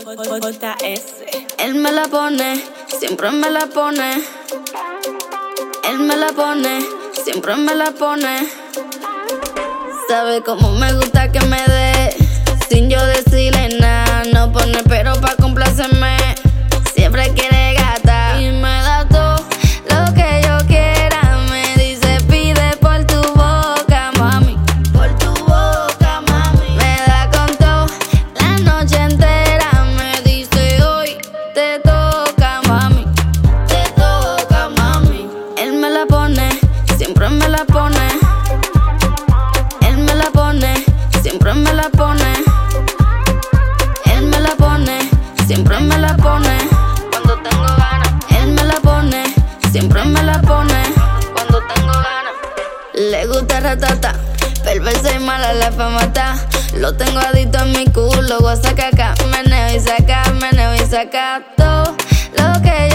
JS. Él me la pone, siempre me la pone. Él me la pone, siempre me la pone. Sabe cómo me gusta que me dé, sin yo decirle nada. No pone pero pa' complacerme, siempre quiere gata. Y me da todo lo que yo quiera. Me dice pide por tu boca, mami. Por tu boca, mami. Me da con todo la noche entera. Me dice hoy te toca, mami. Te toca, mami. Él me la pone, siempre me la pone. Él me la pone, siempre me la pone. Él me la pone, siempre me la pone. Cuando tengo ganas. Él me la pone, siempre me la pone. Cuando tengo ganas. Le gusta ratata, perversa y mala la fama está. Lo tengo adicto en mi culo, goza caca. Meneo y saca todo lo que